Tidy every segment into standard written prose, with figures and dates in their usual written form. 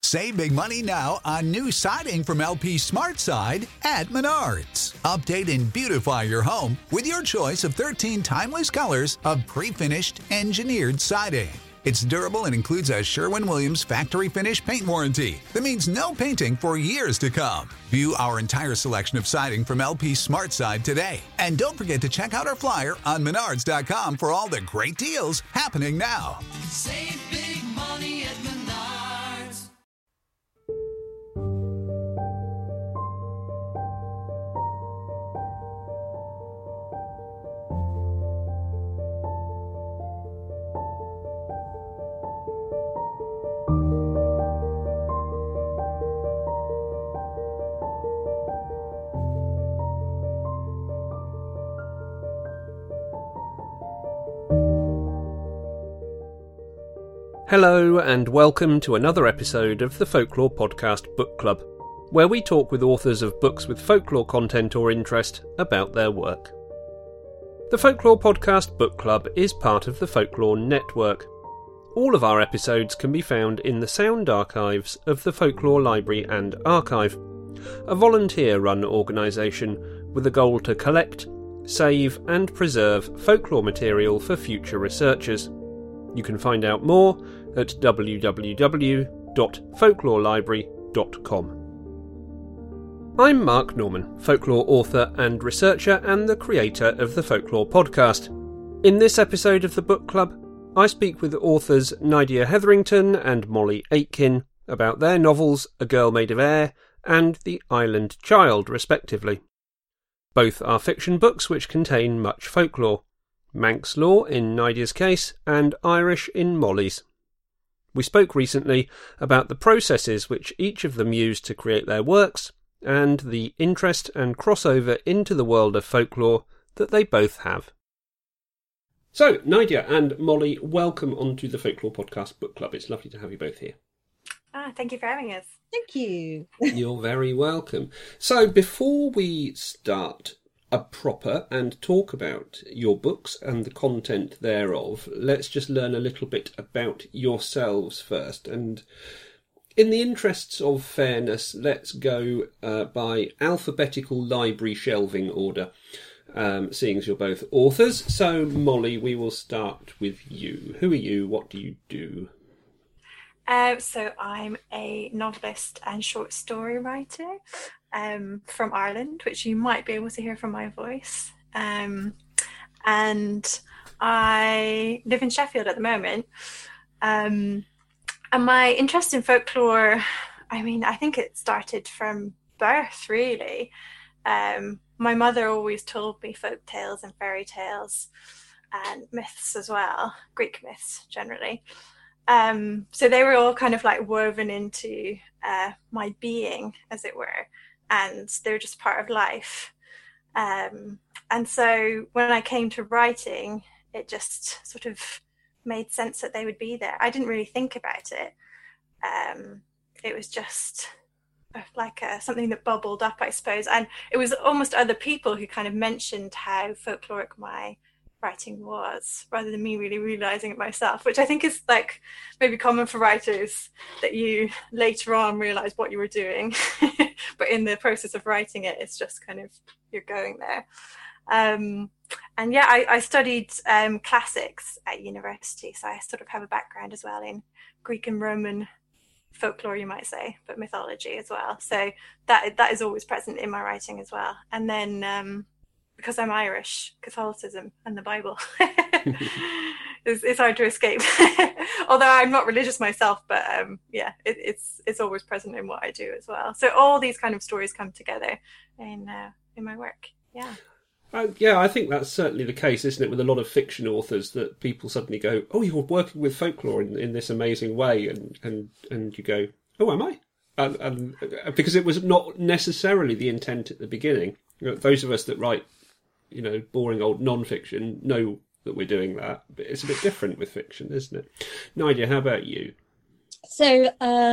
Save big money now on new siding from LP SmartSide at Menards. Update and beautify your home with your choice of 13 timeless colors of pre-finished engineered siding. It's durable and includes a Sherwin-Williams factory finish paint warranty that means no painting for years to come. View our entire selection of siding from LP SmartSide today. And don't forget to check out our flyer on Menards.com for all the great deals happening now. Save big money at Menards. Hello and welcome to another episode of the Folklore Podcast Book Club, where we talk with authors of books with folklore content or interest about their work. The Folklore Podcast Book Club is part of the Folklore Network. All of our episodes can be found in the sound archives of the Folklore Library and Archive, a volunteer-run organisation with a goal to collect, save and preserve folklore material for future researchers. You can find out more at www.folklorelibrary.com. I'm Mark Norman, folklore author and researcher and the creator of the Folklore Podcast. In this episode of the Book Club, I speak with authors Nydia Hetherington and Molly Aitken about their novels A Girl Made of Air and The Island Child, respectively. Both are fiction books which contain much folklore. Manx law in Nydia's case, and Irish in Molly's. We spoke recently about the processes which each of them used to create their works, and the interest and crossover into the world of folklore that they both have. So, Nydia and Molly, welcome onto the Folklore Podcast Book Club. It's lovely to have you both here. Thank you for having us. Thank you. You're very welcome. So, before we start proper and talk about your books and the content thereof, let's just learn a little bit about yourselves first. And in the interests of fairness, let's go by alphabetical library shelving order, seeing as you're both authors. So, Molly, we will start with you. Who are you? What do you do? So I'm a novelist and short story writer from Ireland, which you might be able to hear from my voice. And I live in Sheffield at the moment. And my interest in folklore, I think it started from birth, really. My mother always told me folk tales and fairy tales and myths as well, Greek myths generally. So they were all kind of like woven into my being, as it were, and they were just part of life. And so when I came to writing, it just sort of made sense that they would be there. I didn't really think about it. It was just like something that bubbled up, I suppose. And it was almost other people who kind of mentioned how folkloric my writing was, rather than me really realizing it myself, which I think is like maybe common for writers, that you later on realize what you were doing but in the process of writing it, it's just kind of you're going there. And yeah, I studied classics at university, so I sort of have a background as well in Greek and Roman folklore, you might say, but mythology as well, so that is always present in my writing as well. And then because I'm Irish, Catholicism and the Bible it's hard to escape. Although I'm not religious myself, but yeah, it's always present in what I do as well. So all these kind of stories come together in my work. Yeah. Yeah, I think that's certainly the case, isn't it, with a lot of fiction authors, that people suddenly go, "Oh, you're working with folklore in this amazing way," and you go, "Oh, am I?" And because it was not necessarily the intent at the beginning. Those of us that write, boring old non-fiction know that we're doing that, but it's a bit different with fiction, isn't it? Nydia, how about you? So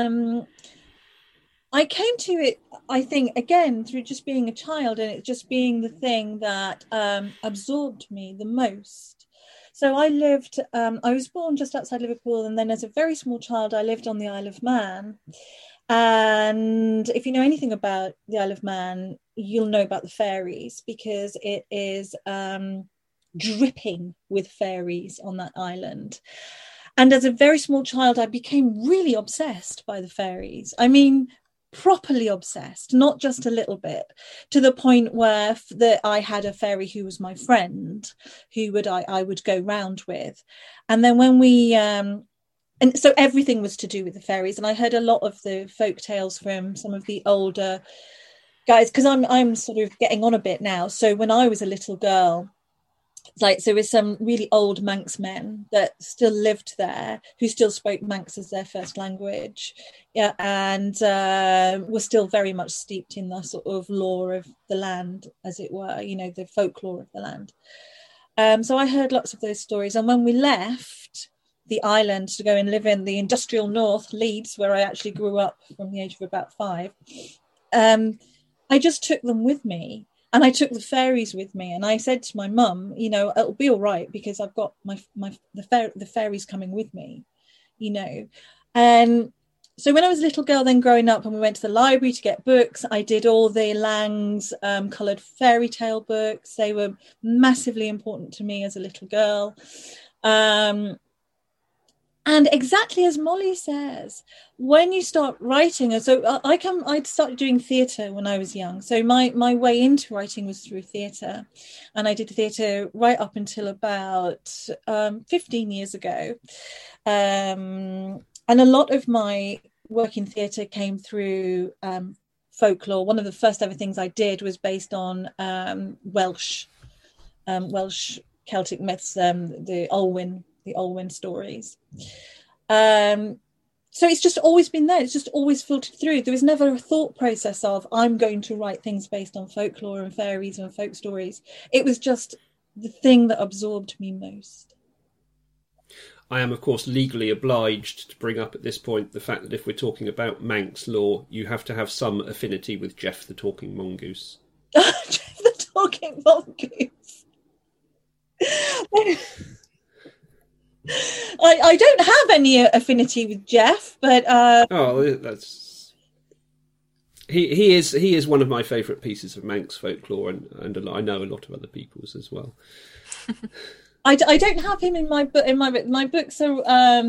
I came to it, I think, again, through just being a child, and it just being the thing that absorbed me the most. So I was born just outside Liverpool, and then as a very small child, I lived on the Isle of Man. And if you know anything about the Isle of Man, you'll know about the fairies, because it is dripping with fairies on that island. And as a very small child, I became really obsessed by the fairies. I mean, properly obsessed, not just a little bit, to the point where I had a fairy who was my friend, who I would go round with. And then when we and so everything was to do with the fairies, and I heard a lot of the folk tales from some of the older guys, because I'm sort of getting on a bit now. So when I was a little girl, like, there was some really old Manx men that still lived there, who still spoke Manx as their first language, yeah, and were still very much steeped in the sort of lore of the land, as it were, you know, the folklore of the land. So I heard lots of those stories, and when we left the island to go and live in the industrial north, Leeds, where I actually grew up from the age of about 5, I just took them with me. And I took the fairies with me, and I said to my mum, you know, it'll be all right because I've got the fairies coming with me, you know. And so when I was a little girl, then growing up, and we went to the library to get books, I did all the Lang's coloured fairy tale books. They were massively important to me as a little girl. And exactly as Molly says, when you start writing, so I'd started doing theatre when I was young. So my way into writing was through theatre. And I did theatre right up until about 15 years ago. And a lot of my work in theatre came through folklore. One of the first ever things I did was based on Welsh Celtic myths, the Olwyn stories. So it's just always been there. It's just always filtered through. There was never a thought process of, I'm going to write things based on folklore and fairies and folk stories. It was just the thing that absorbed me most. I am, of course, legally obliged to bring up at this point the fact that if we're talking about Manx lore, you have to have some affinity with Jeff the Talking Mongoose. Jeff the Talking Mongoose. I don't have any affinity with Jeff, but that's he is one of my favourite pieces of Manx folklore, and I know a lot of other people's as well. I don't have him in my book. My books are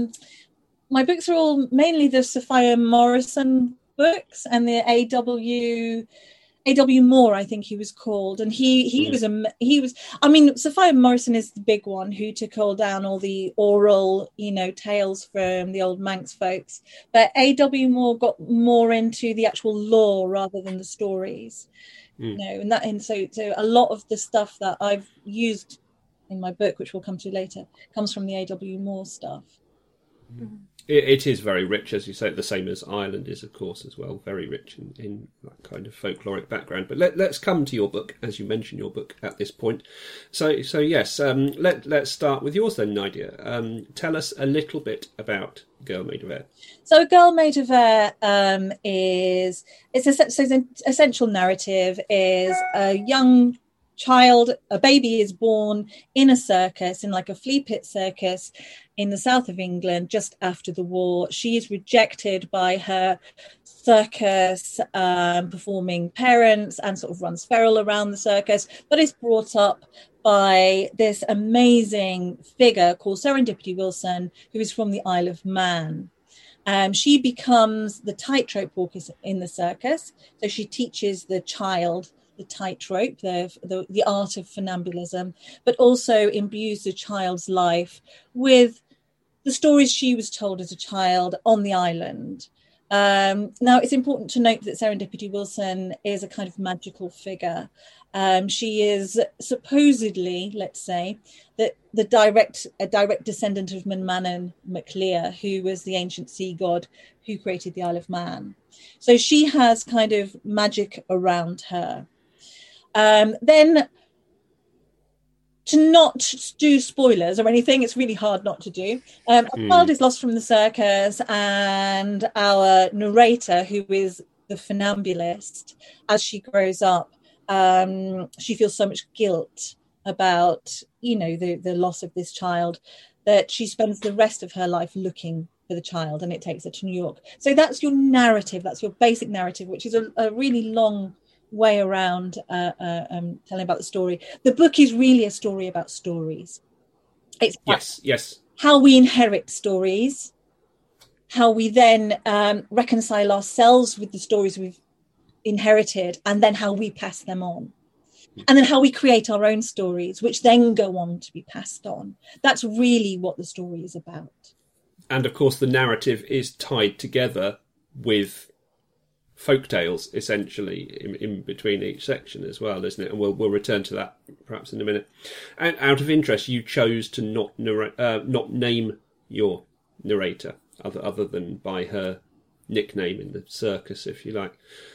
all mainly the Sophia Morrison books and the A.W. Moore, I think he was called, and he was. I mean, Sophia Morrison is the big one who took all down all the oral, you know, tales from the old Manx folks. But A.W. Moore got more into the actual lore rather than the stories, you know, and so a lot of the stuff that I've used in my book, which we'll come to later, comes from the A.W. Moore stuff. It is very rich, as you say, the same as Ireland is, of course, as well. Very rich in that kind of folkloric background. But let's come to your book, as you mentioned your book at this point. So yes, let's start with yours then, Nadia. Tell us a little bit about Girl Made of Air. So Girl Made of Air the essential narrative is a young child, a baby is born in a circus, in like a flea pit circus in the south of England just after the war. She is rejected by her circus performing parents and sort of runs feral around the circus, but is brought up by this amazing figure called Serendipity Wilson, who is from the Isle of Man. She becomes the tightrope walker in the circus. So she teaches the child the tightrope, the art of funambulism, but also imbues the child's life with the stories she was told as a child on the island. Now, it's important to note that Serendipity Wilson is a kind of magical figure. She is supposedly, let's say, a direct descendant of Manannán mac Lir, who was the ancient sea god who created the Isle of Man. So she has kind of magic around her. Then, to not do spoilers or anything, it's really hard not to do. A child is lost from the circus, and our narrator, who is the funambulist, as she grows up, she feels so much guilt about, you know, the loss of this child, that she spends the rest of her life looking for the child, and it takes her to New York. So that's your narrative. That's your basic narrative, which is a really long way around telling about the story. The book is really a story about stories. It's yes. How we inherit stories, how we then reconcile ourselves with the stories we've inherited, and then how we pass them on. And then how we create our own stories, which then go on to be passed on. That's really what the story is about. And of course, the narrative is tied together with folk tales, essentially, in between each section as well, isn't it? And we'll return to that perhaps in a minute. And out of interest, you chose to not name your narrator, other than by her nickname in the circus, if you like.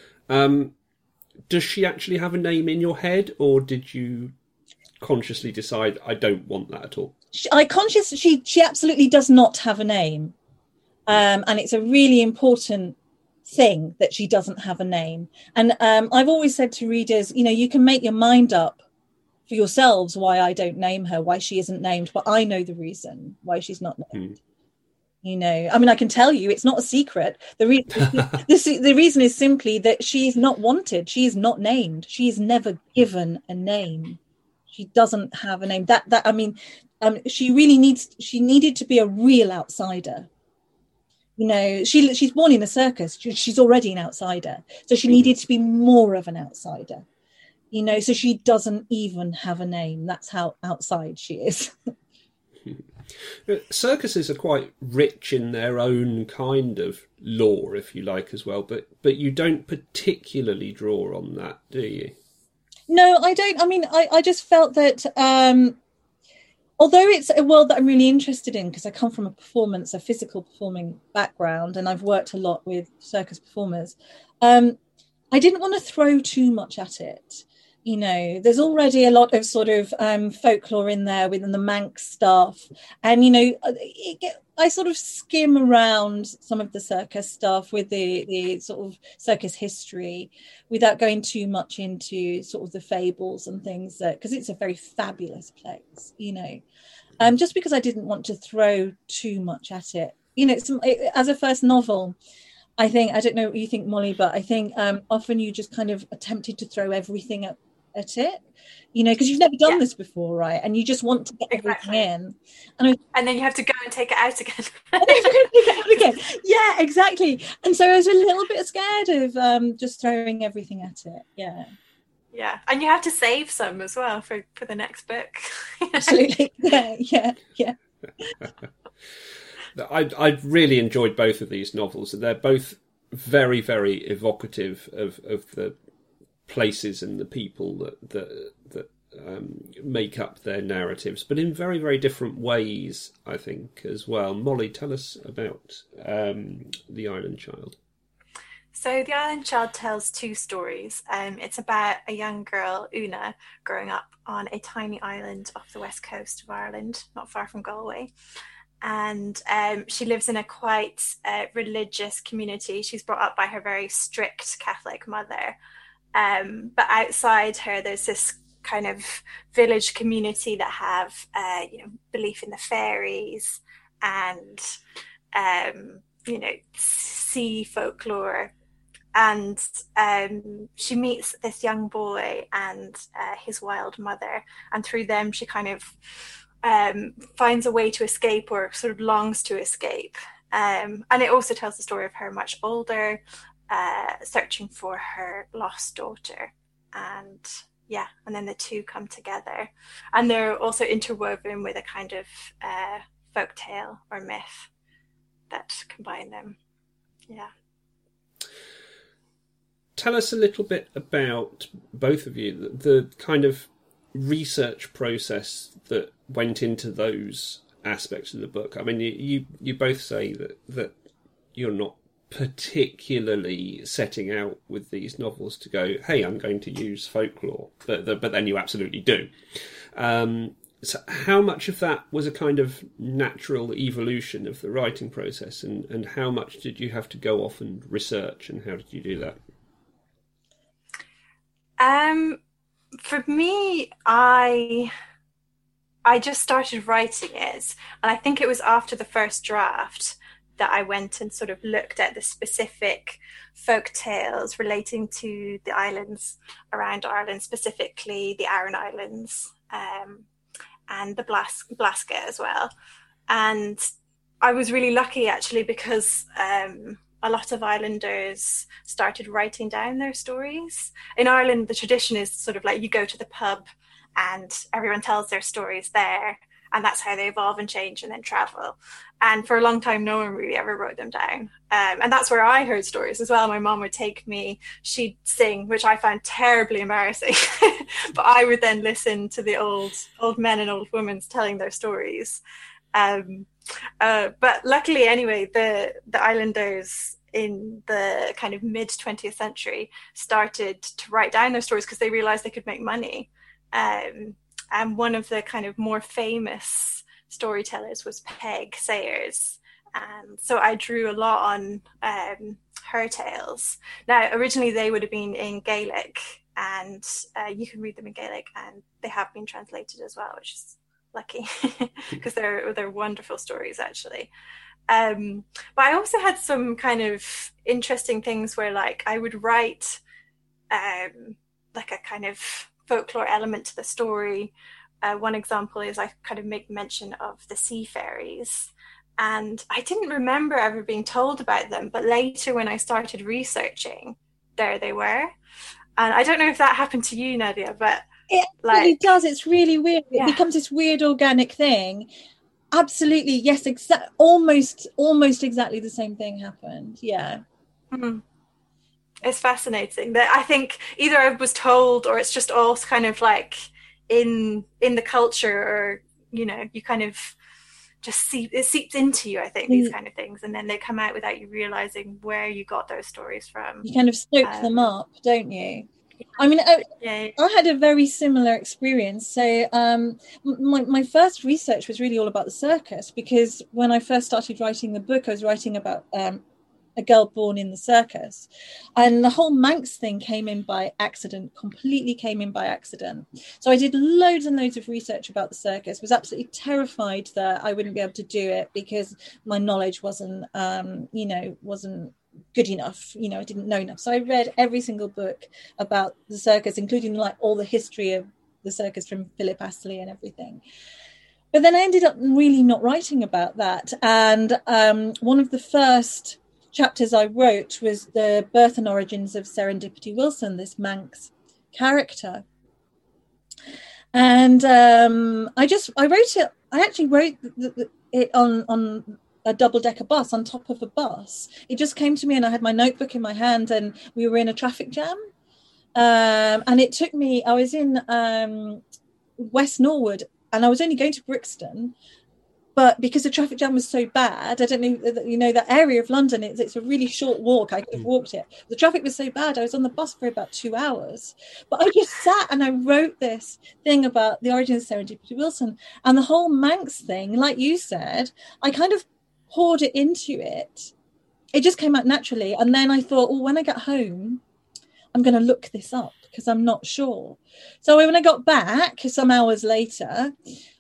Does she actually have a name in your head, or did you consciously decide, I don't want that at all? She absolutely does not have a name. And it's a really important thing that she doesn't have a name. And I've always said to readers, you can make your mind up for yourselves why I don't name her, why she isn't named, but I know the reason why she's not named. I can tell you, it's not a secret. The reason is simply that she is not wanted. She is not named. She is never given a name. She doesn't have a name. She needed to be a real outsider. She's born in a circus. She's already an outsider. So she needed to be more of an outsider. So she doesn't even have a name. That's how outside she is. Circuses are quite rich in their own kind of lore, if you like, as well, but you don't particularly draw on that, do you? No, I don't. I just felt that although it's a world that I'm really interested in, because I come from a physical performing background, and I've worked a lot with circus performers, I didn't want to throw too much at it. There's already a lot of sort of folklore in there within the Manx stuff. And, I sort of skim around some of the circus stuff with the sort of circus history without going too much into sort of the fables and things, because it's a very fabulous place, just because I didn't want to throw too much at it. As a first novel, I don't know what you think, Molly, but I think often you just kind of attempted to throw everything at it, because you've never done this before, right? And you just want to get everything in, and then you have to go and take it out again. Yeah, exactly. And so I was a little bit scared of just throwing everything at it. Yeah, and you have to save some as well for the next book. Absolutely. Yeah. I really enjoyed both of these novels. They're both very, very evocative of the places and the people that make up their narratives, but in very, very different ways, I think, as well. Molly, tell us about The Island Child. So The Island Child tells two stories. It's about a young girl, Una, growing up on a tiny island off the west coast of Ireland, not far from Galway. And she lives in a quite religious community. She's brought up by her very strict Catholic mother. But outside her, there's this kind of village community that have, belief in the fairies and, sea folklore. And she meets this young boy and his wild mother. And through them, she kind of finds a way to escape, or sort of longs to escape. And it also tells the story of her much older, searching for her lost daughter, and then the two come together, and they're also interwoven with a kind of folk tale or myth that combine them. Tell us a little bit about, both of you, the kind of research process that went into those aspects of the book. I mean, you both say that you're not particularly setting out with these novels to go, hey, I'm going to use folklore, but then you absolutely do. So how much of that was a kind of natural evolution of the writing process, and how much did you have to go off and research, and how did you do that? For me, I just started writing it, and I think it was after the first draft that I went and sort of looked at the specific folk tales relating to the islands around Ireland, specifically the Aran Islands, and the Blasket as well. And I was really lucky actually, because a lot of islanders started writing down their stories. In Ireland, the tradition is sort of like you go to the pub and everyone tells their stories there, and that's how they evolve and change and then travel. And for a long time, no one really ever wrote them down. And that's where I heard stories as well. My mom would take me, she'd sing, which I found terribly embarrassing. But I would then listen to the old men and old women telling their stories. But luckily, anyway, the islanders in the kind of mid 20th century started to write down their stories because they realized they could make money. And one of the kind of more famous storytellers was Peg Sayers. So I drew a lot on her tales. Now, originally they would have been in Gaelic, and you can read them in Gaelic, and they have been translated as well, which is lucky because they're wonderful stories actually. But I also had some kind of interesting things where, like, I would write like a kind of folklore element to the story. One example is I kind of make mention of the sea fairies, and I didn't remember ever being told about them, but later when I started researching, there they were. And I don't know if that happened to you, Nadia, but it really does. It's really weird. It becomes this weird organic thing. Absolutely, yes. Almost exactly the same thing happened. Yeah. Mm-hmm. It's fascinating that I think either I was told, or it's just all kind of like in the culture, or you know, you kind of just it seeps into you, I think, these kind of things, and then they come out without you realizing where you got those stories from. You kind of soak them up, don't you? I mean, I had a very similar experience. So my first research was really all about the circus, because when I first started writing the book, I was writing about a girl born in the circus, and the whole Manx thing completely came in by accident. So I did loads and loads of research about the circus, was absolutely terrified that I wouldn't be able to do it because my knowledge wasn't good enough. I didn't know enough. So I read every single book about the circus, including like all the history of the circus from Philip Astley and everything. But then I ended up really not writing about that. And one of the first chapters I wrote was the birth and origins of Serendipity Wilson, this Manx character. And I actually wrote it on a double-decker bus, on top of a bus. It just came to me, and I had my notebook in my hand, and we were in a traffic jam. And it took me, I was in West Norwood, and I was only going to Brixton, but because the traffic jam was so bad, I don't know, that area of London, it's a really short walk. I could have walked it. The traffic was so bad, I was on the bus for about 2 hours. But I just sat and I wrote this thing about the origins of Serendipity Wilson. And the whole Manx thing, like you said, I kind of poured it into it. It just came out naturally. And then I thought, when I get home, I'm going to look this up because I'm not sure. So when I got back some hours later,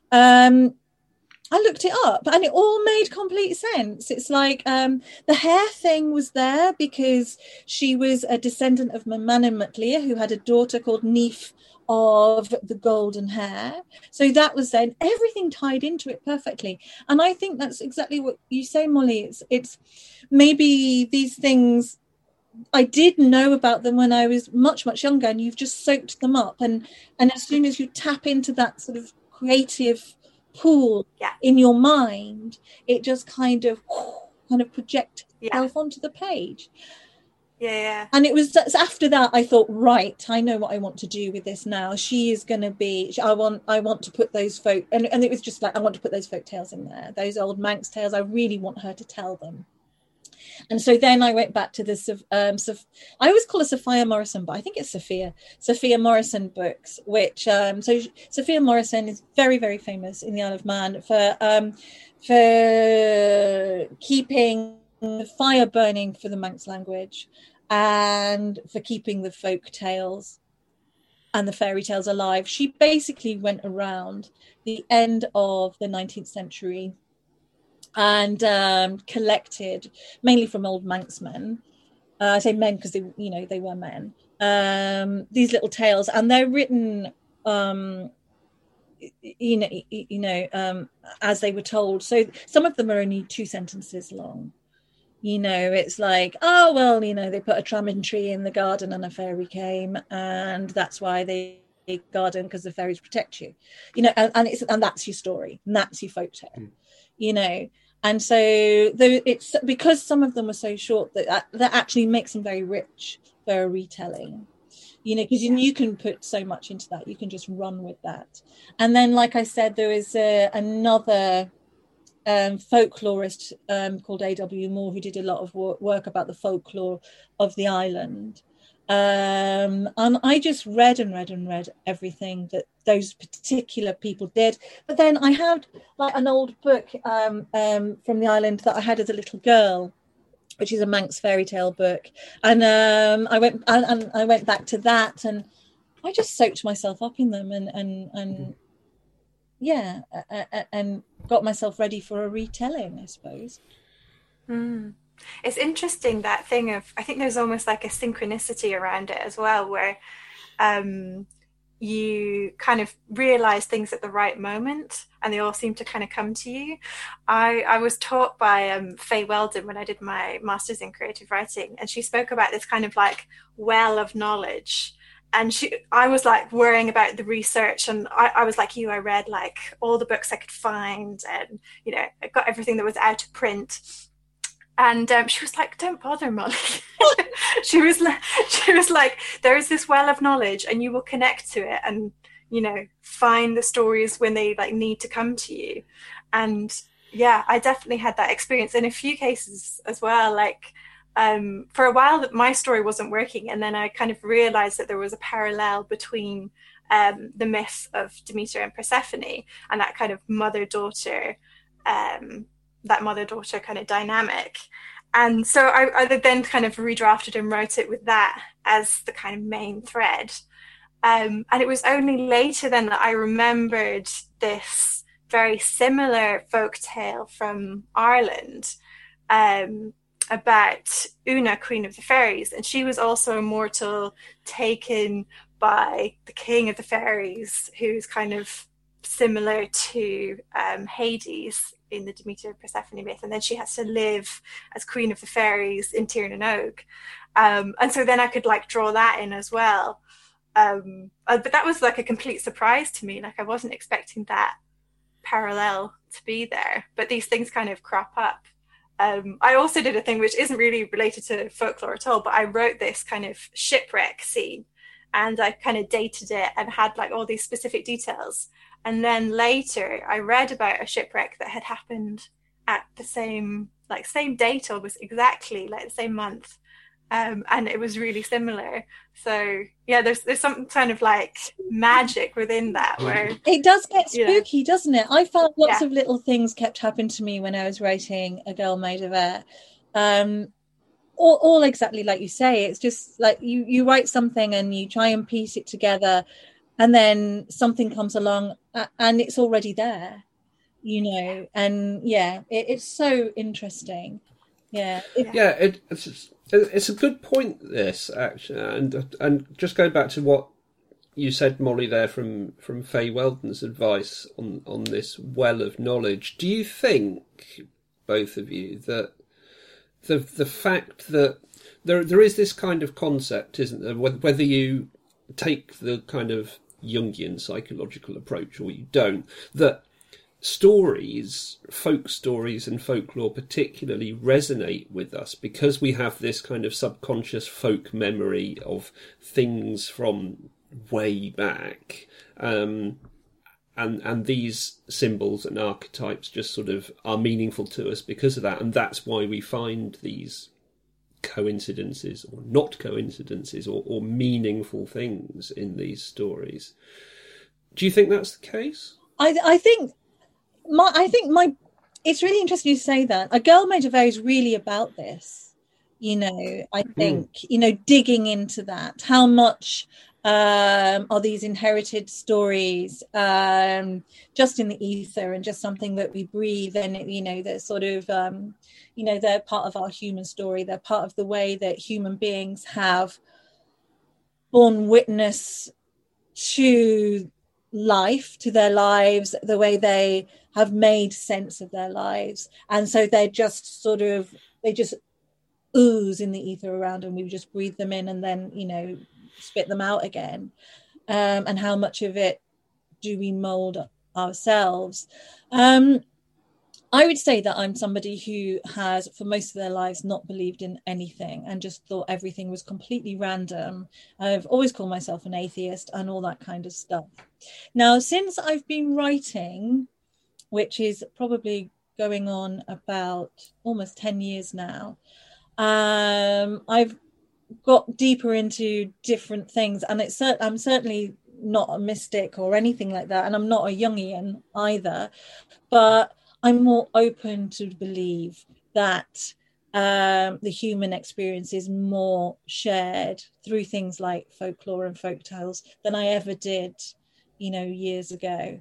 I looked it up, and it all made complete sense. It's like the hair thing was there because she was a descendant of Manannán mac Lir, who had a daughter called Neef of the golden hair. So that was then, everything tied into it perfectly. And I think that's exactly what you say, Molly. It's maybe these things, I did know about them when I was much, much younger, and you've just soaked them up. And as soon as you tap into that sort of creative pool in your mind, it just kind of project itself onto the page. And it was after that I thought, right, I know what I want to do with this now. She is going to be, I want to put those folk, and it was just like, I want to put those folk tales in there, those old Manx tales. I really want her to tell them. And so then I went back to the I always call her Sophia Morrison, but I think it's Sophia Morrison books, which so Sophia Morrison is very, very famous in the Isle of Man for keeping the fire burning for the Manx language, and for keeping the folk tales and the fairy tales alive. She basically went around the end of the 19th century and collected mainly from old Manxmen. I say men because they were men. These little tales, and they're written, as they were told. So some of them are only 2 sentences long. It's like, oh well, they put a tramon tree in the garden and a fairy came, and that's why they garden, because the fairies protect you. And that's your story, and that's your folktale. And so it's because some of them are so short that actually makes them very rich for a retelling. Because you can put so much into that, you can just run with that. And then, like I said, there is another folklorist called A.W. Moore, who did a lot of work about the folklore of the island. And I just read everything that those particular people did. But then I had like an old book from the island that I had as a little girl, which is a Manx fairy tale book, and I went back to that, and I just soaked myself up in them, and got myself ready for a retelling, I suppose. It's interesting, that thing of, I think there's almost like a synchronicity around it as well, where you kind of realize things at the right moment and they all seem to kind of come to you. I was taught by Faye Weldon when I did my master's in creative writing, and she spoke about this kind of like well of knowledge. And I was like worrying about the research, and I was like you, I read like all the books I could find, and I got everything that was out of print. And she was like, "Don't bother, Molly." she was like, "There is this well of knowledge, and you will connect to it, and find the stories when they like need to come to you." And yeah, I definitely had that experience in a few cases as well. Like for a while, that my story wasn't working, and then I kind of realized that there was a parallel between the myth of Demeter and Persephone and that kind of mother-daughter. That mother-daughter kind of dynamic. And so I then kind of redrafted and wrote it with that as the kind of main thread. And it was only later then that I remembered this very similar folk tale from Ireland about Una, Queen of the Fairies. And she was also a mortal taken by the King of the Fairies, who's kind of similar to Hades in the Demeter Persephone myth, and then she has to live as Queen of the Fairies in Tir na Og. And so then I could like draw that in as well. But that was like a complete surprise to me. Like I wasn't expecting that parallel to be there, but these things kind of crop up. I also did a thing which isn't really related to folklore at all, but I wrote this kind of shipwreck scene, and I kind of dated it and had like all these specific details. And then later I read about a shipwreck that had happened at the same date, almost exactly like the same month. And it was really similar. So yeah, there's some kind of like magic within that, where it does get spooky, doesn't it? I found lots of little things kept happening to me when I was writing A Girl Made of Air. All exactly like you say. It's just like you write something and you try and piece it together, and then something comes along and it's already there, and it's so interesting. It's a good point, this, actually, and just going back to what you said, Molly, there from Faye Weldon's advice on this well of knowledge. Do you think, both of you, that the fact that there is this kind of concept, isn't there, whether you take the kind of Jungian psychological approach or you don't, that stories, folk stories and folklore particularly, resonate with us because we have this kind of subconscious folk memory of things from way back, and these symbols and archetypes just sort of are meaningful to us because of that, and that's why we find these coincidences or not coincidences or meaningful things in these stories. Do you think that's the case? I think it's really interesting you say that. A Girl Made of Air is really about this. I think, digging into that, how much are these inherited stories, just in the ether and just something that we breathe. And, they're sort of, they're part of our human story. They're part of the way that human beings have borne witness to life, to their lives, the way they have made sense of their lives. And so they just ooze in the ether around, and we just breathe them in and then, spit them out again. And how much of it do we mold ourselves? I would say that I'm somebody who has, for most of their lives, not believed in anything and just thought everything was completely random. I've always called myself an atheist and all that kind of stuff. Now, since I've been writing, which is probably going on about almost 10 years now, I've got deeper into different things, and I'm certainly not a mystic or anything like that, and I'm not a Jungian either, but I'm more open to believe that the human experience is more shared through things like folklore and folk tales than I ever did, years ago.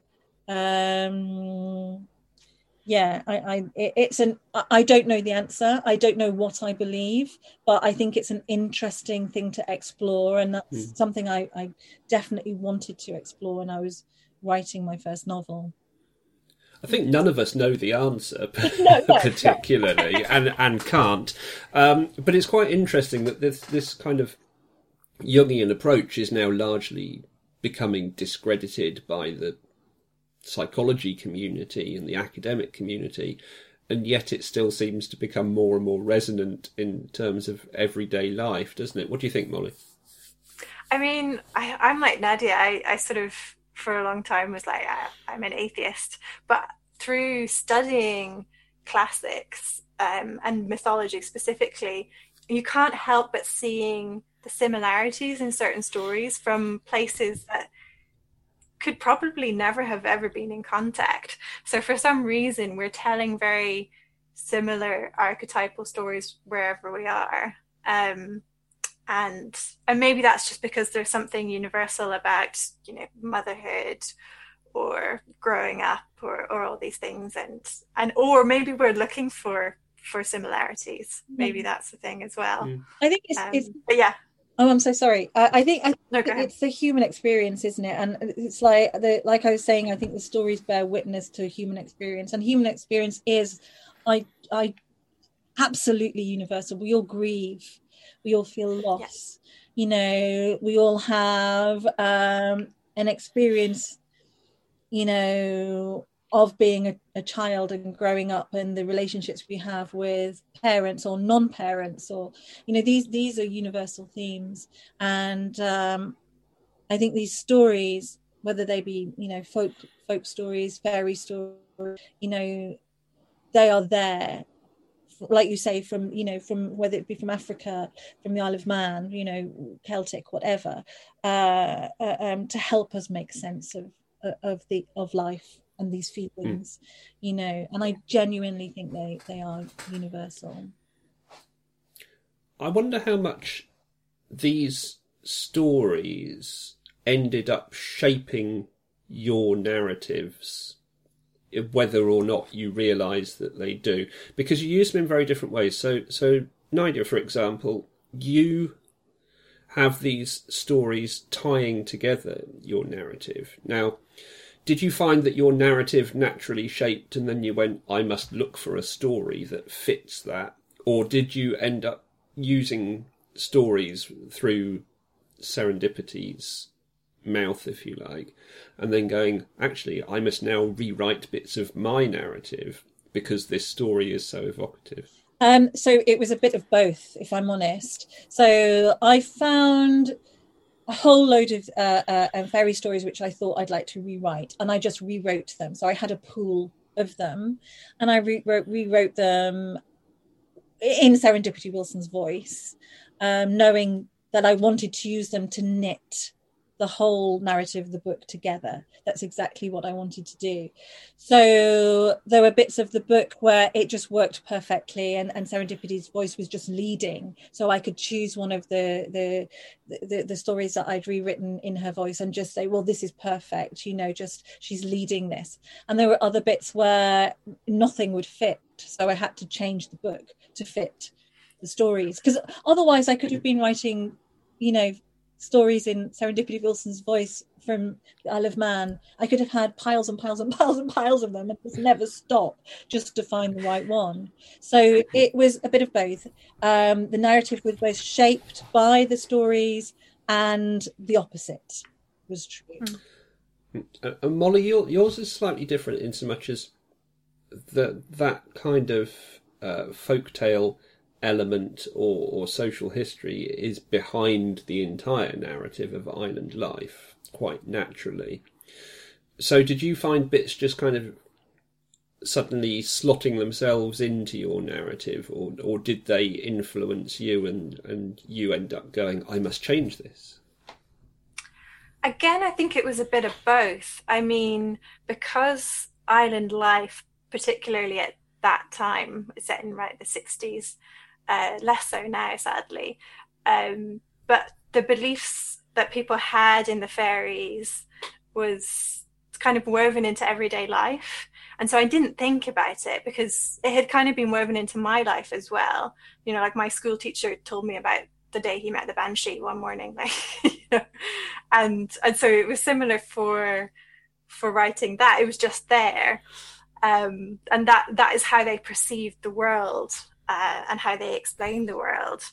I don't know the answer. I don't know what I believe, but I think it's an interesting thing to explore, and that's something I definitely wanted to explore when I was writing my first novel. I think none of us know the answer No. particularly, and can't. But it's quite interesting that this kind of Jungian approach is now largely becoming discredited by the psychology community and the academic community, and yet it still seems to become more and more resonant in terms of everyday life, doesn't it? What do you think, Molly? I mean, I'm like Nadia. I sort of, for a long time, was like, I'm an atheist. But through studying classics and mythology specifically, you can't help but seeing the similarities in certain stories from places that could probably never have ever been in contact. So for some reason, we're telling very similar archetypal stories wherever we are. And maybe that's just because there's something universal about, motherhood or growing up or all these things, and or maybe we're looking for similarities. Maybe that's the thing as well. I think it's but yeah. Oh, I'm so sorry. I think No, go ahead. it's the human experience, isn't it? And it's like I was saying, I think the stories bear witness to human experience, and human experience is, I absolutely universal. We all grieve, we all feel loss. Yeah. We all have an experience, of being a child and growing up, and the relationships we have with parents or non-parents, or these are universal themes. And I think these stories, whether they be folk stories, fairy stories, they are there, like you say, from whether it be from Africa, from the Isle of Man, Celtic, whatever, to help us make sense of life and these feelings, and I genuinely think they are universal. I wonder how much these stories ended up shaping your narratives, whether or not you realise that they do, because you use them in very different ways. So Nadia, for example, you have these stories tying together your narrative. Now, did you find that your narrative naturally shaped and then you went, I must look for a story that fits that? Or did you end up using stories through serendipity's mouth, if you like, and then going, actually, I must now rewrite bits of my narrative because this story is so evocative? So it was a bit of both, if I'm honest. So I found a whole load of fairy stories which I thought I'd like to rewrite, and I just rewrote them. So I had a pool of them, and I rewrote them in Serendipity Wilson's voice, knowing that I wanted to use them to knit the whole narrative of the book together. That's exactly what I wanted to do. So there were bits of the book where it just worked perfectly, and Serendipity's voice was just leading. So I could choose one of the stories that I'd rewritten in her voice and just say, well, this is perfect, just she's leading this. And there were other bits where nothing would fit. So I had to change the book to fit the stories, because otherwise I could have been writing, stories in Serendipity Wilson's voice from the Isle of Man. I could have had piles and piles and piles and piles of them and just never stop just to find the right one. So it was a bit of both. The narrative was both shaped by the stories and the opposite was true. Molly, yours is slightly different in so much as that kind of folktale element or social history is behind the entire narrative of island life quite naturally. So did you find bits just kind of suddenly slotting themselves into your narrative, or did they influence you and you end up going, I must change this? Again, I think it was a bit of both. I mean, because island life, particularly at that time, set in the 60s, less so now, sadly. But the beliefs that people had in the fairies was kind of woven into everyday life. And so I didn't think about it because it had kind of been woven into my life as well. Like my school teacher told me about the day he met the banshee one morning, and so it was similar for writing that. It was just there. And that is how they perceived the world. And how they explain the world.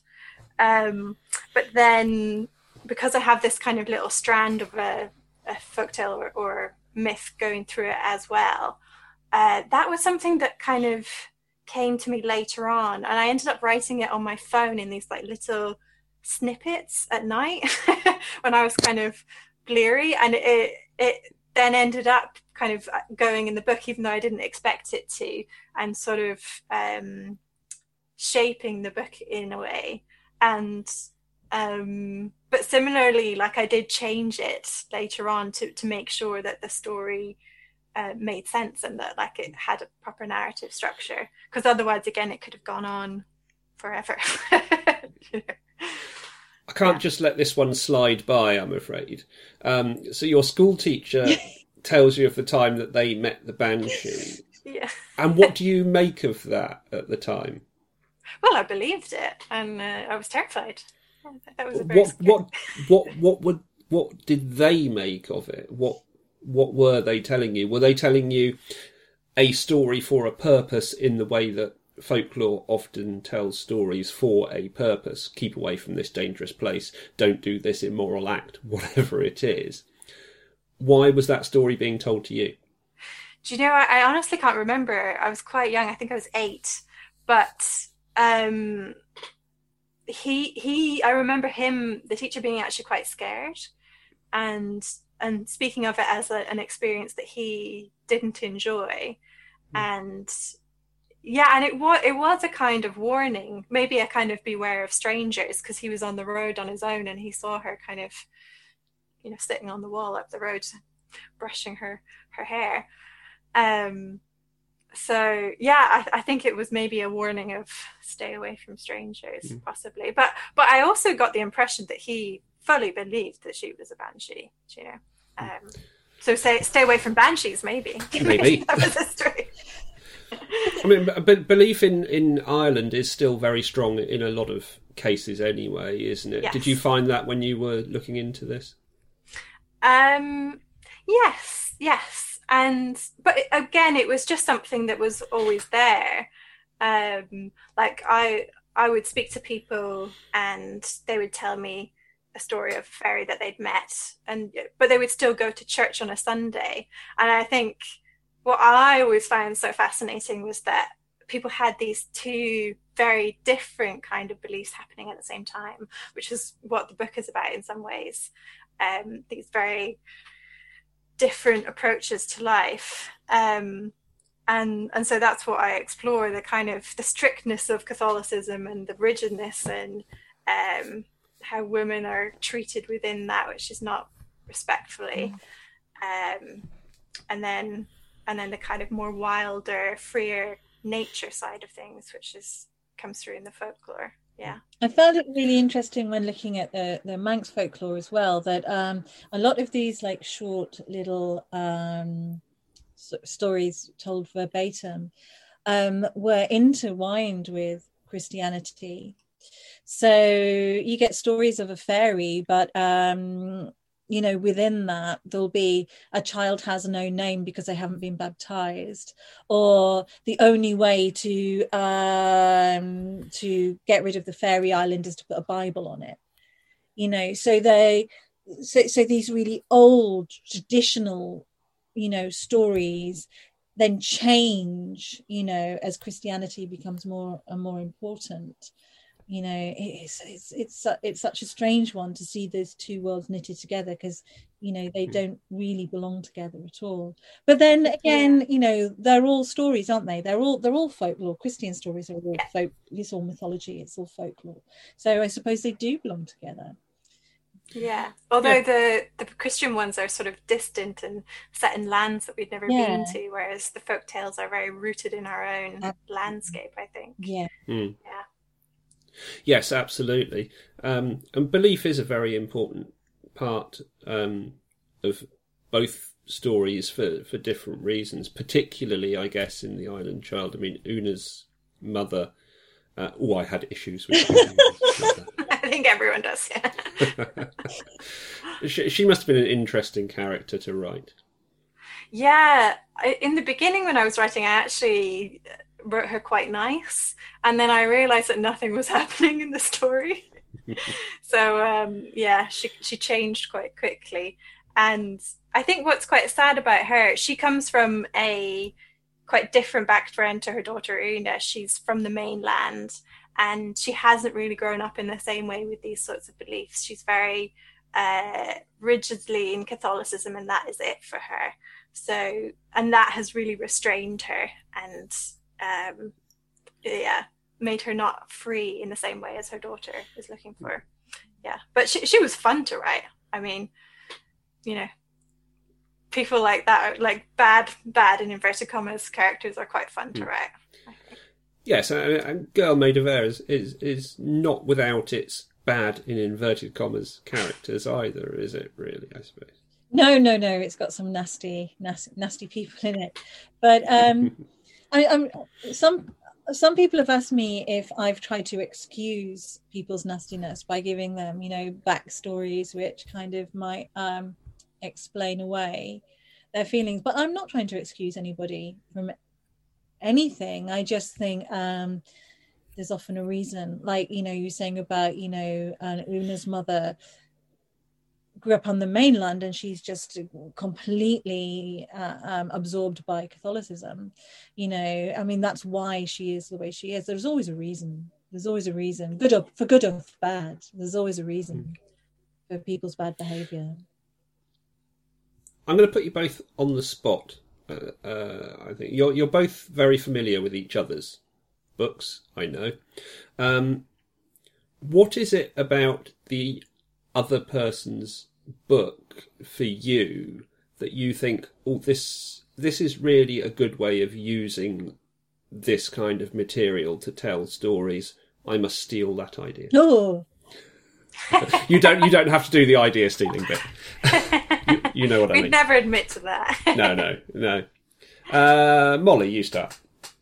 But then, because I have this kind of little strand of a folktale or myth going through it as well, that was something that kind of came to me later on. And I ended up writing it on my phone in these little snippets at night when I was kind of bleary. And it then ended up kind of going in the book, even though I didn't expect it to, and sort of shaping the book in a way. And but similarly, I did change it later on to make sure that the story made sense and that it had a proper narrative structure, because otherwise again it could have gone on forever. I can't just let this one slide by, I'm afraid. So your school teacher tells you of the time that they met the banshee. Yeah. And what do you make of that at the time? Well, I believed it, and I was terrified. That was a very what did they make of it? What were they telling you? Were they telling you a story for a purpose in the way that folklore often tells stories for a purpose? Keep away from this dangerous place. Don't do this immoral act, whatever it is. Why was that story being told to you? Do you know, I honestly can't remember. I was quite young. I think I was 8, but I remember the teacher being actually quite scared and speaking of it as an experience that he didn't enjoy. And it was a kind of warning, maybe a kind of beware of strangers, because he was on the road on his own and he saw her kind of, sitting on the wall up the road, brushing her hair. So I think it was maybe a warning of stay away from strangers, possibly. But I also got the impression that he fully believed that she was a banshee. So stay away from banshees, maybe. Maybe. That was a story. I mean, belief in Ireland is still very strong in a lot of cases, anyway, isn't it? Yes. Did you find that when you were looking into this? Yes. But again, it was just something that was always there. I would speak to people and they would tell me a story of a fairy that they'd met, but they would still go to church on a Sunday. And I think what I always found so fascinating was that people had these two very different kind of beliefs happening at the same time, which is what the book is about in some ways. These very different approaches to life, and so that's what I explore, the kind of the strictness of Catholicism and the rigidness, and how women are treated within that, which is not respectfully, and then the kind of more wilder, freer nature side of things, which comes through in the folklore. Yeah, I found it really interesting when looking at the Manx folklore as well, that a lot of these like short little stories told verbatim were intertwined with Christianity. So you get stories of a fairy, but you know, within that there'll be a child has no name because they haven't been baptized, or the only way to get rid of the fairy island is to put a Bible on it. You know, so these really old traditional, you know, stories then change, you know, as Christianity becomes more and more important. You know, it's such a strange one to see those two worlds knitted together, because, you know, they don't really belong together at all. But then again, you know, they're all stories, aren't they? They're all folklore. Christian stories are all folk. It's all mythology. It's all folklore. So I suppose they do belong together. Yeah, although the Christian ones are sort of distant and set in lands that we've never been to, whereas the folk tales are very rooted in our own landscape, I think. Yeah. Yes, absolutely. And belief is a very important part of both stories for different reasons, particularly, I guess, in The Island Child. I mean, Una's mother... I had issues with Una's mother. I think everyone does, yeah. She must have been an interesting character to write. Yeah. In the beginning when I was writing, I actually... wrote her quite nice, and then I realized that nothing was happening in the story. So she changed quite quickly, and I think what's quite sad about her, she comes from a quite different background to her daughter Una. She's from the mainland, and she hasn't really grown up in the same way with these sorts of beliefs. She's very rigidly in Catholicism, and that is it for her. So, and that has really restrained her and made her not free in the same way as her daughter is looking for. Yeah, but she was fun to write. I mean, you know, people like that, like bad in inverted commas characters, are quite fun to write. Yes, and Girl Maid of Air is not without its bad in inverted commas characters either, is it? Really, I suppose. No. It's got some nasty people in it, but some people have asked me if I've tried to excuse people's nastiness by giving them, you know, backstories which kind of might explain away their feelings. But I'm not trying to excuse anybody from anything. I just think there's often a reason. Like, you know, you're saying about, you know, Una's mother grew up on the mainland and she's just completely absorbed by Catholicism. You know, I mean, that's why she is the way she is. There's always a reason. Good or for bad. There's always a reason for people's bad behaviour. I'm going to put you both on the spot. I think you're both very familiar with each other's books, I know. What is it about the other person's book for you that you think, oh, this is really a good way of using this kind of material to tell stories? I must steal that idea. No. You don't have to do the idea stealing bit. You know what I mean. We'd never admit to that. No. Molly, you start.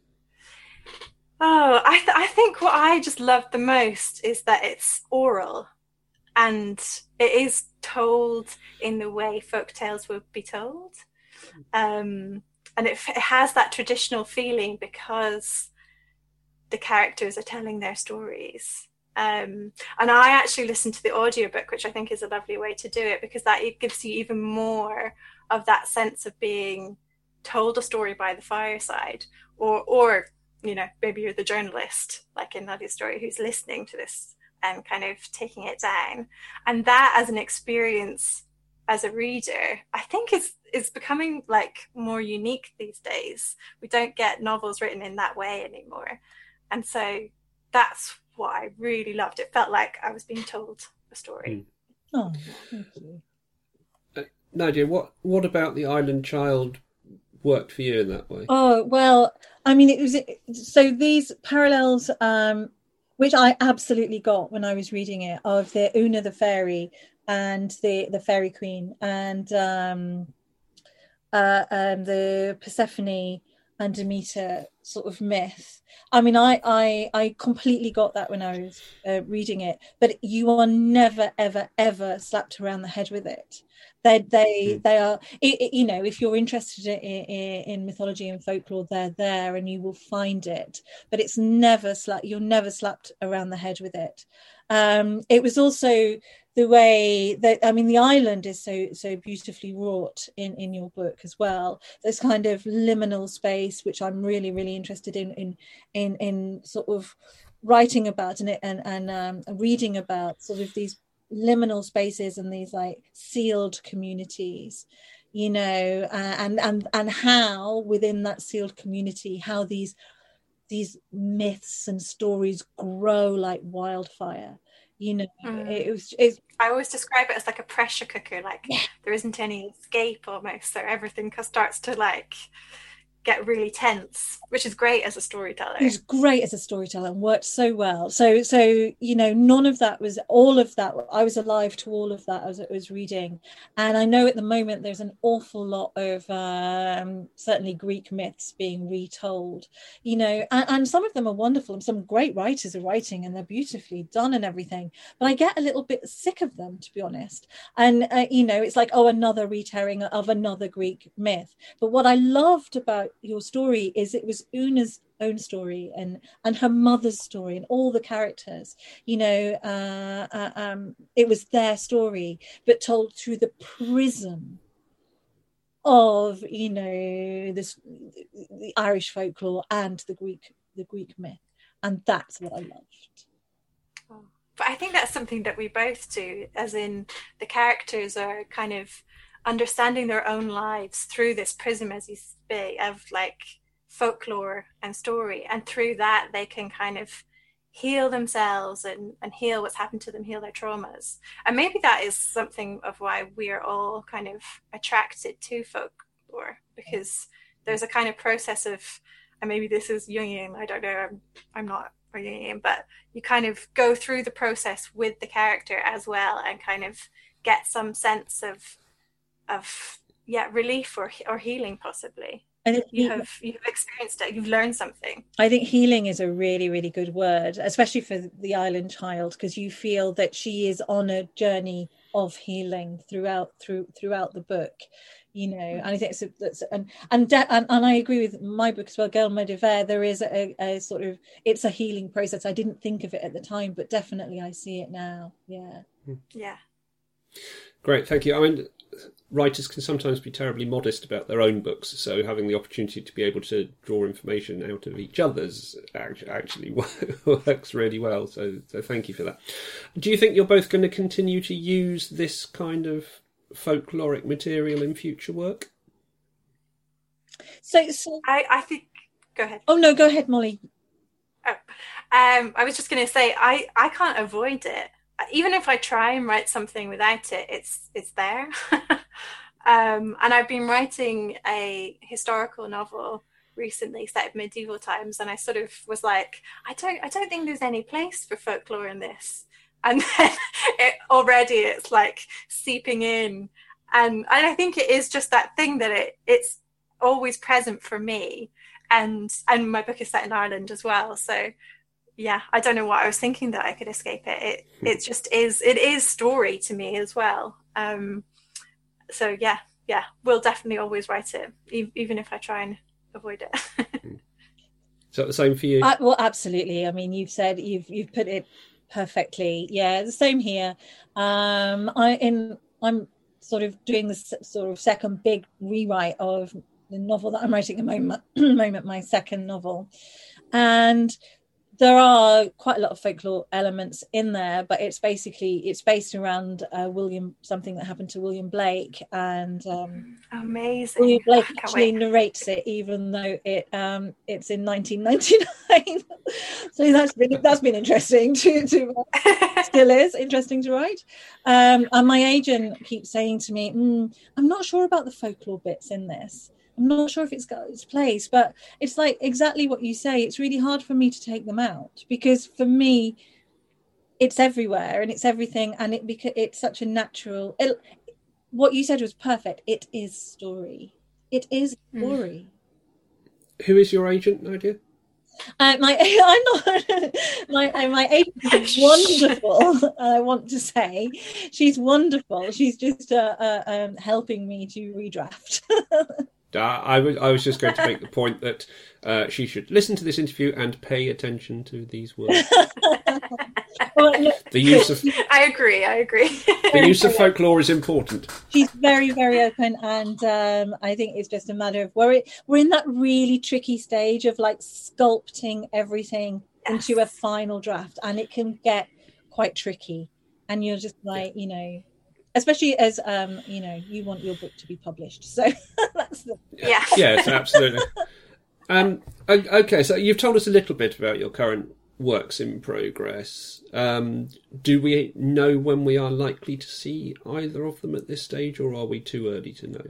Oh, I think what I just love the most is that it's oral, and it is told in the way folk tales would be told, and it has that traditional feeling because the characters are telling their stories. And I actually listened to the audiobook, which I think is a lovely way to do it, because that it gives you even more of that sense of being told a story by the fireside, or you know, maybe you're the journalist, like in Nadia's story, who's listening to this and kind of taking it down. And that as an experience as a reader, I think is becoming like more unique these days. We don't get novels written in that way anymore. And so that's what I really loved. It felt like I was being told a story. Oh, thank you. Nadia, what about The Island Child worked for you in that way? Oh, well, I mean, it was so these parallels, which I absolutely got when I was reading it, of the Una the fairy and the fairy queen, and the Persephone and Demeter sort of myth. I mean, I completely got that when I was reading it, but you are never, ever, ever slapped around the head with it. They are, you know, if you're interested in mythology and folklore, they're there and you will find it, but it's never you're never slapped around the head with it. It was also the way that, I mean, the island is so beautifully wrought in your book as well. This kind of liminal space, which I'm really, really interested in sort of writing about and reading about, sort of these liminal spaces and these like sealed communities, you know, and how within that sealed community, how these myths and stories grow like wildfire. You know, it's I always describe it as like a pressure cooker, like there isn't any escape almost, so everything starts to like get really tense, which is great as a storyteller. It's great as a storyteller and worked so well. So you know, none of that was, all of that, I was alive to all of that as I was reading. And I know at the moment there's an awful lot of certainly Greek myths being retold, you know, and some of them are wonderful and some great writers are writing and they're beautifully done and everything, but I get a little bit sick of them, to be honest. And you know, it's like, oh, another retelling of another Greek myth. But what I loved about your story is it was Una's own story and her mother's story and all the characters, you know, it was their story, but told through the prism of, you know, the Irish folklore and the Greek myth, and that's what I loved. But I think that's something that we both do, as in the characters are kind of understanding their own lives through this prism, as you say, of like folklore and story, and through that they can kind of heal themselves and heal what's happened to them, heal their traumas. And maybe that is something of why we're all kind of attracted to folklore, because there's a kind of process of, and maybe this is Jungian, I don't know, I'm not a Jungian, but you kind of go through the process with the character as well and kind of get some sense of relief or healing, possibly. And you've experienced it, you've learned something. I think healing is a really, really good word, especially for the Island Child, because you feel that she is on a journey of healing throughout the book, you know. And I think and I agree with my book as well, Girl Mode of Air. There is a sort of, it's a healing process. I didn't think of it at the time, but definitely I see it now. Yeah. Great, thank you. I mean, writers can sometimes be terribly modest about their own books, so having the opportunity to be able to draw information out of each other's actually works really well, so thank you for that. Do you think you're both going to continue to use this kind of folkloric material in future work? So I think, go ahead. Oh no, go ahead, Molly. I was just going to say, I can't avoid it. Even if I try and write something without it, it's there. And I've been writing a historical novel recently set in medieval times, and I sort of was like, I don't think there's any place for folklore in this. And then it's like seeping in, and I think it is just that thing that it's always present for me, and my book is set in Ireland as well, so. Yeah, I don't know what I was thinking that I could escape it. It just is. It is story to me as well. So yeah, we'll definitely always write it, even if I try and avoid it. Is that the same for you? Well, absolutely. I mean, you've you've put it perfectly. Yeah, the same here. I'm sort of doing this sort of second big rewrite of the novel that I'm writing at the moment, my second novel, and there are quite a lot of folklore elements in there, but it's based around something that happened to William Blake, and amazing. William Blake actually narrates it, even though it's in 1999. So that's been interesting to still is interesting to write. And my agent keeps saying to me, "I'm not sure about the folklore bits in this. I'm not sure if it's got its place," but it's like exactly what you say. It's really hard for me to take them out, because for me, it's everywhere and it's everything, and it's such a natural. What you said was perfect. It is story. It is story. Who is your agent, Nadia? My agent is wonderful. I want to say she's wonderful. She's just helping me to redraft. I was just going to make the point that she should listen to this interview and pay attention to these words. The use of I agree. The use of folklore is important. She's very, very open, and I think it's just a matter of we're in that really tricky stage of like sculpting everything into a final draft, and it can get quite tricky. And you're just like, especially as you want your book to be published, so that's the yes, absolutely. Okay, so you've told us a little bit about your current works in progress. Do we know when we are likely to see either of them at this stage, or are we too early to know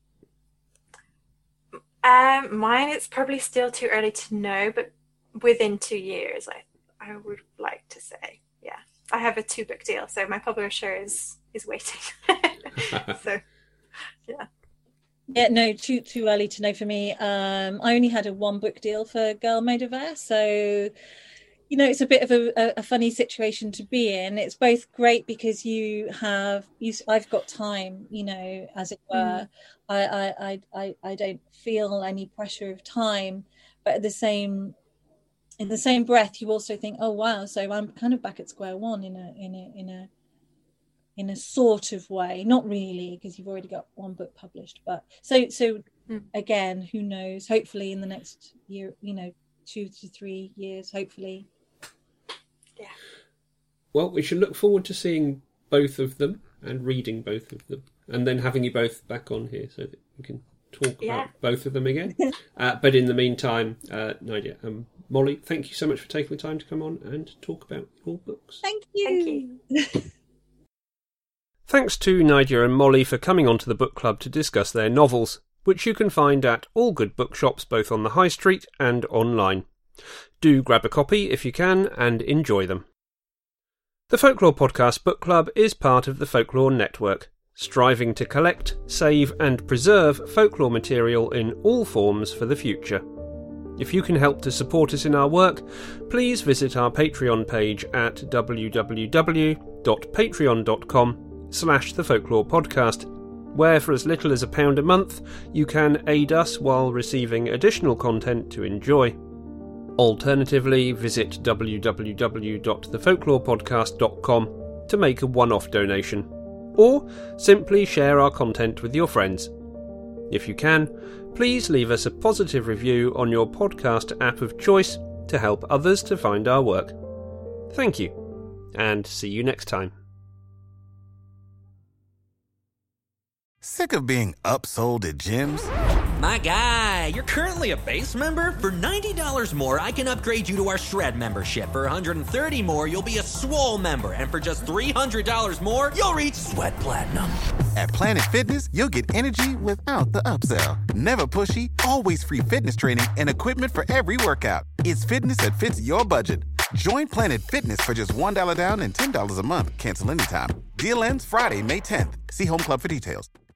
that? Mine, it's probably still too early to know, but within 2 years, I would like to say. Yeah, I have a 2-book deal, so my publisher is waiting. So, yeah. Yeah, no, too early to know for me. I only had a 1-book deal for Girl Made of Air, so it's a bit of a funny situation to be in. It's both great because I've got time, as it were. I don't feel any pressure of time, but in the same breath, you also think, oh wow, so I'm kind of back at square one in a sort of way. Not really, because you've already got 1 book published, but so again, who knows, hopefully in the next year, 2 to 3 years, hopefully. Yeah. Well, we should look forward to seeing both of them and reading both of them, and then having you both back on here so that we can talk about both of them again. But in the meantime, Nadia and Molly, thank you so much for taking the time to come on and talk about your books. Thank you. Thanks to Nadia and Molly for coming onto the book club to discuss their novels, which you can find at all good bookshops both on the high street and online. Do grab a copy if you can and enjoy them. The Folklore Podcast Book Club is part of the Folklore Network, striving to collect, save and preserve folklore material in all forms for the future. If you can help to support us in our work, please visit our Patreon page at www.patreon.com/thefolklorepodcast, where for as little as £1 a month you can aid us while receiving additional content to enjoy. Alternatively, visit www.thefolklorepodcast.com to make a one-off donation, or simply share our content with your friends. If you can, please leave us a positive review on your podcast app of choice to help others to find our work. Thank you, and see you next time. Sick of being upsold at gyms? My guy, you're currently a base member? For $90 more, I can upgrade you to our Shred membership. For $130 more, you'll be a Swole member. And for just $300 more, you'll reach Sweat Platinum. At Planet Fitness, you'll get energy without the upsell. Never pushy, always free fitness training and equipment for every workout. It's fitness that fits your budget. Join Planet Fitness for just $1 down and $10 a month. Cancel anytime. Deal ends Friday, May 10th. See Home Club for details.